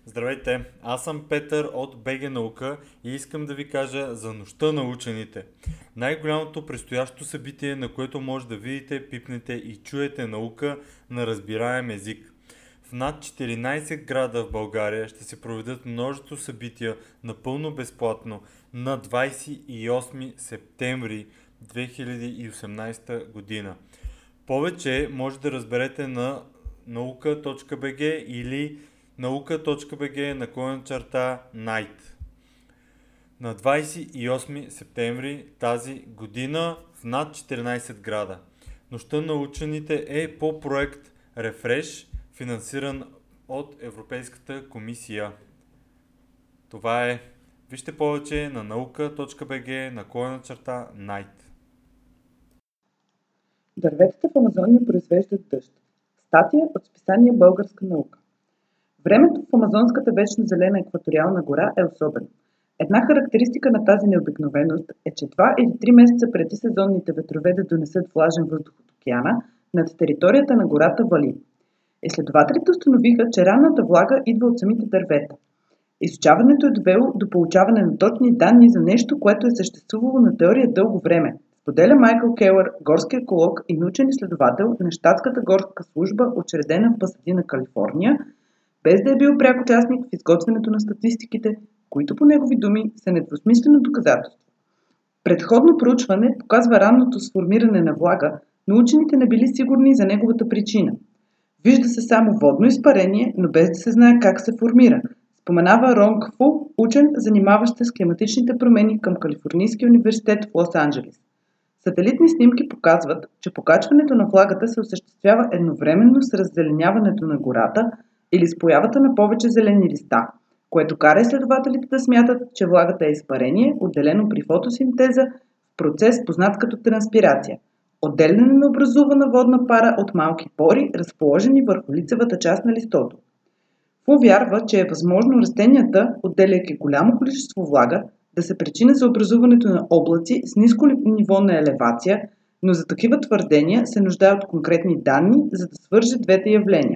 Здравейте, аз съм Петър от БГ Наука и искам да ви кажа за Нощта на учените. Най-голямото предстоящо събитие, на което може да видите, пипнете и чуете наука на разбираем език. В над 14 града в България ще се проведат множество събития напълно безплатно на 28 септември 2018 година. Повече може да разберете на nauka.bg или nauka.bg/night на 28 септември тази година в над 14 града. Нощта на учените е по проект Refresh, финансиран от Европейската комисия. Това е. Вижте повече на nauka.bg/night. Дърветата в Амазония произвеждат дъжд. Статия от списание Българска наука. Времето в Амазонската вечно зелена екваториална гора е особено. Една характеристика на тази необикновеност е, че 2 или 3 месеца преди сезонните ветрове да донесат влажен въздух от океана, над територията на гората вали. Изследователите установиха, че ранната влага идва от самите дървета. Изучаването е довело до получаване на точни данни за нещо, което е съществувало на теория дълго време. Споделя Майкъл Келър, горски еколог и научен изследовател на щатската горска служба, учредена в Пасадина, Калифорния, без да е бил пряк участник в изготвянето на статистиките, които по негови думи са недвусмислено доказателство. Предходно проучване показва ранното сформиране на влага, но учените не били сигурни за неговата причина. Вижда се само водно изпарение, но без да се знае как се формира, споменава Ронг Фу, учен, занимаващ се с климатичните промени към Калифорнийския университет в Лос-Анджелес. Сателитни снимки показват, че покачването на влагата се осъществява едновременно с раззеленяването на гората или с появата на повече зелени листа, което кара изследователите да смятат, че влагата е изпарение, отделено при фотосинтеза в процес, познат като транспирация. Отделяне на образувана водна пара от малки пори, разположени върху лицевата част на листото. Фу вярва, че е възможно растенията, отделяйки голямо количество влага, да се причина за образуването на облаци с ниско ниво на елевация, но за такива твърдения се нуждае от конкретни данни, за да свърже двете явления.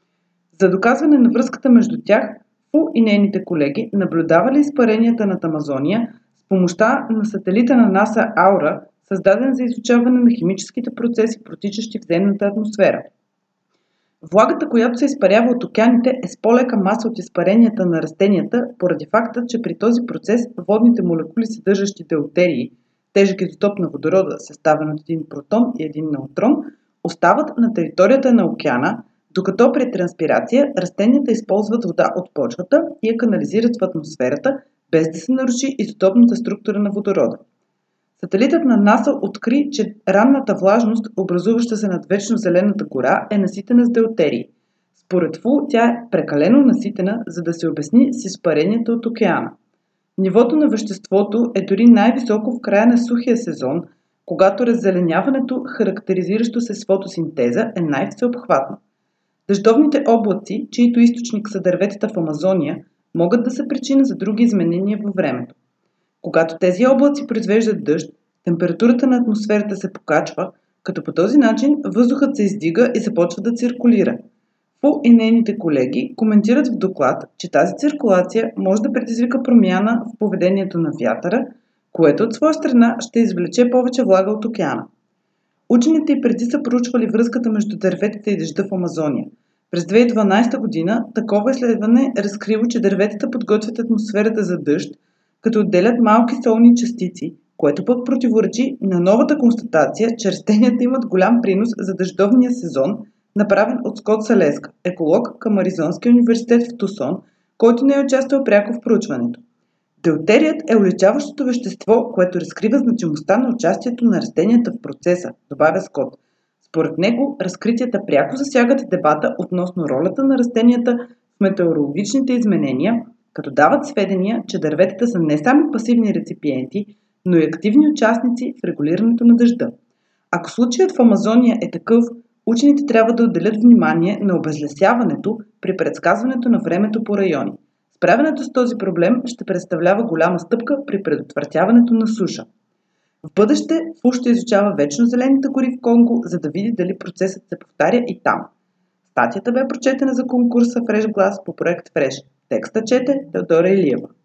За доказване на връзката между тях, Фу и нейните колеги наблюдавали изпаренията над Амазония с помощта на сателита на НАСА Аура, създаден за изучаване на химическите процеси, протичащи в земната атмосфера. Влагата, която се изпарява от океаните, е с по-лека маса от изпаренията на растенията, поради факта, че при този процес водните молекули, съдържащи деутерии, тежък изотоп на водорода, съставен от един протон и един неутрон, остават на територията на океана, докато при транспирация растенията използват вода от почвата и я канализират в атмосферата, без да се наруши изотопната структура на водорода. Сателитът на НАСА откри, че ранната влажност, образуваща се над вечно зелената гора, е наситена с деутерии. Според Фу, тя е прекалено наситена, за да се обясни с изпаренията от океана. Нивото на веществото е дори най-високо в края на сухия сезон, когато раззеленяването, характеризиращо се с фотосинтеза, е най-всеобхватно. Дъждовните облаци, чието източник са дърветата в Амазония, могат да са причина за други изменения във времето. Когато тези облаци произвеждат дъжд, температурата на атмосферата се покачва, като по този начин въздухът се издига и започва да циркулира. Фу и нейните колеги коментират в доклад, че тази циркулация може да предизвика промяна в поведението на вятъра, което от своя страна ще извлече повече влага от океана. Учените и преди са проучвали връзката между дърветата и дъжда в Амазония. През 2012 година такова изследване е разкрило, че дърветата подготвят атмосферата за дъжд, като отделят малки солни частици, което пък противоречи на новата констатация, че растенията имат голям принос за дъждовния сезон, направен от Скот Салеска, еколог към Аризонския университет в Тусон, който не е участвал пряко в проучването. Деутерият е уличаващото вещество, което разкрива значимостта на участието на растенията в процеса, добавя Скот. Според него, разкритията пряко засягат дебата относно ролята на растенията в метеорологичните изменения, като дават сведения, че дърветата са не само пасивни реципиенти, но и активни участници в регулирането на дъжда. Ако случаят в Амазония е такъв, учените трябва да отделят внимание на обезлесяването при предсказването на времето по райони. Справянето с този проблем ще представлява голяма стъпка при предотвратяването на суша. В бъдеще Фу ще изучава вечно зелените гори в Конго, за да види дали процесът се повтаря и там. Статията бе прочетена за конкурса Fresh Glass по проект Fresh. Текста чете Теодора Илиева.